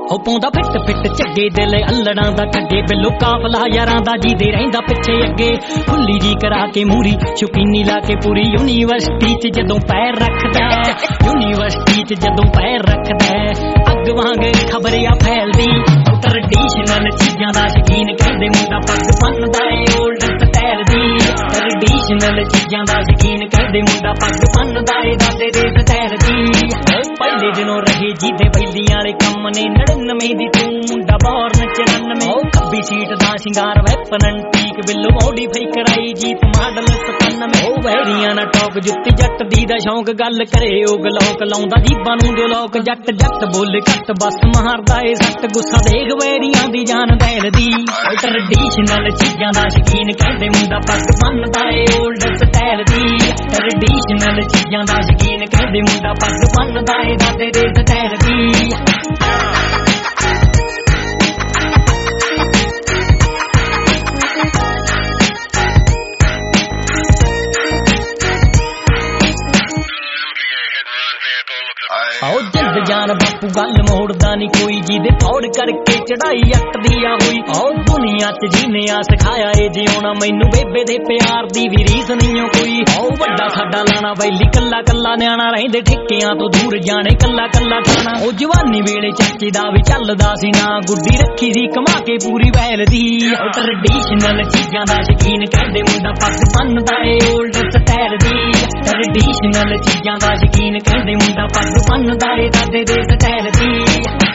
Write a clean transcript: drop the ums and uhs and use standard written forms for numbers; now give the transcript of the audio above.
ਹੋ ਪਾਉਂਦਾ fit fit ਝੱਗੇ ਦਿਲ ਅਲੜਾਂ ਦਾ ਠੱਗੇ ਬਿੱਲੋ ਕਾਫਲਾ ਯਾਰਾਂ ਦਾ ਜੀਦੇ ਰਹਿੰਦਾ ਪਿੱਛੇ ਅੱਗੇ ਖੁੱਲੀ ਜੀ ਕਰਾ ਕੇ ਮੂਰੀ ਸ਼ੁਕੀਨੀ ਲਾ ਕੇ ਪੂਰੀ ਯੂਨੀਵਰਸਿਟੀ 'ਚ ਜਦੋਂ ਪੈਰ ਰੱਖਦਾ ਯੂਨੀਵਰਸਿਟੀ 'ਚ ਜਦੋਂ ਪੈਰ ਰੱਖਦਾ ਅੱਗ ਵਾਂਗ ਖਬਰਿਆ ਫੈਲਦੀ ਟ੍ਰੈਡੀਸ਼ਨਲ ਚੀਜ਼ਾਂ ਦਾ ਸ਼ੌਕੀਨ ਕਹਿੰਦੇ ਮੁੰਡਾ ਪੱਗ ਬੰਨਦਾ ਏ ਓਲਡ ਸਟਾਈਲ ਦੀ ਟ੍ਰੈਡੀਸ਼ਨਲ ਚੀਜ਼ਾਂ ਦਾ ਸ਼ੌਕੀਨ ਕਹਿੰਦੇ ਮੁੰਡਾ ਪੱਗ ਬੰਨਦਾ ਏ ਦਾਦੇ ਦੇ ਸਟਾਈਲ ਦੀ ਪਹਿਲੇ ਦਿਨੋਂ ਰਹੇ ਜੀਦੇ ਬੈਲੀਆਂ ਵਾਲੇ ਕੰਮ ਨੇ 99 ਦੀ ਤੂੰ ਮੁੰਡਾ ਬੋਰਨ 94 ਖੱਬੀ ਸੀਟ ਦਾ ਸ਼ਿੰਗਾਰ ਵੈਪਨ ਐਂਟੀਕ ਬਿੱਲੋ ਮੋਡੀਫਾਈ ਕਰਾਈ ਜੀਪ ਮਾਡਲ 97 ਵੈਰੀਆਂ ਨਾ ਟੌਕ ਜੁੱਤੀ ਜੱਟ ਦੀ ਦਾ ਸ਼ੌਂਕ ਗੱਲ ਕਰੇ ਉਹ ਗਲੋਕ ਲਾਉਂਦਾ ਜੀਬਾਂ ਨੂੰ ਜੋ ਲੋਕ ਜੱਟ ਜੱਟ ਬੋਲੇ ਘੱਟ ਬਸ ਮਾਰਦਾ ਏ ਸੱਟ ਗੁੱਸਾ ਦੇਖ ਵੈਰੀਆਂ ਦੀ ਜਾਨ ਬੈਲ ਦੀ ਟ੍ਰੈਡੀਸ਼ਨਲ ਚੀਜ਼ਾਂ ਦਾ ਸ਼ੌਕੀਨ ਕਹਿੰਦੇ ਮੁੰਡਾ ਪੱਗ ਬੰਨਦਾ ਏ ਓਲਡ ਸਟਾਈਲ ਦੀ ਟ੍ਰੈਡੀਸ਼ਨਲ ਚੀਜ਼ਾਂ ਦਾ ਸ਼ੌਕੀਨ ਕਹਿੰਦੇ ਮੁੰਡਾ ਪੱਗ ਬੰਨਦਾ ਏ ਦਾਦੇ ਦੇ ਸਟਾਈਲ ਦੀ ਆਓ ਜਿੰਦ ਜਾਨ ਬਾਪੂ ਗੱਲ ਮੋੜਦਾ ਨੀ ਕੋਈ ਜਿਹਦੇ ਫੌੜ ਕਰਕੇ ਚੜਾਈ ਅੱਟਦੀ ਆ ਹੋਈ ਆਓ ਦੁਨੀਆ 'ਚ ਜੀਨੇ ਆ ਸਿਖਾਇਆ ਏ ਜਿਉਣਾ ਮੈਨੂੰ ਬੇਬੇ ਦੇ ਪਿਆਰ ਦੀ ਵੀ ਰੀਸ ਨਹੀਂ ਓ ਕੋਈ ਆਓ ਵੱਡਾ ਸਾਡਾ ਲਾਣਾ ਬੈਲੀ ਕੱਲਾ ਕੱਲਾ ਨਿਆਣਾ ਰਹਿੰਦੇ ਠੇਕਿਆਂ ਤੋਂ ਦੂਰ ਜਾਣੇ ਕੱਲਾ ਕੱਲਾ ਖਾਣਾ ਉਹ ਜਵਾਨੀ ਵੇਲੇ ਚਾਚੇ ਦਾ ਵੀ ਚੱਲਦਾ ਸੀ ਨਾ ਗੁੱਡੀ ਰੱਖੀ ਸੀ ਕਮਾ ਕੇ ਪੂਰੀ ਵੈਲ ਦੀ ਟ੍ਰੈਡੀਸ਼ਨਲ ਚੀਜ਼ਾਂ ਦਾ ਸ਼ੌਕੀਨ ਕਹਿੰਦੇ ਮੁੰਡਾ ਪੱਗ ਬੰਨਦਾ ਏ ਓਲਡ ਸਟਾਈਲ ਦੀ ਟ੍ਰੈਡੀਸ਼ਨਲ ਚੀਜ਼ਾਂ ਦਾ ਸ਼ੌਕੀਨ ਕਹਿੰਦੇ ਮੁੰਡਾ ਪੱਗ ਬੰਨਦਾ ਏ ਦਾਦੇ ਦੇ ਸਟਾਈਲ ਦੀ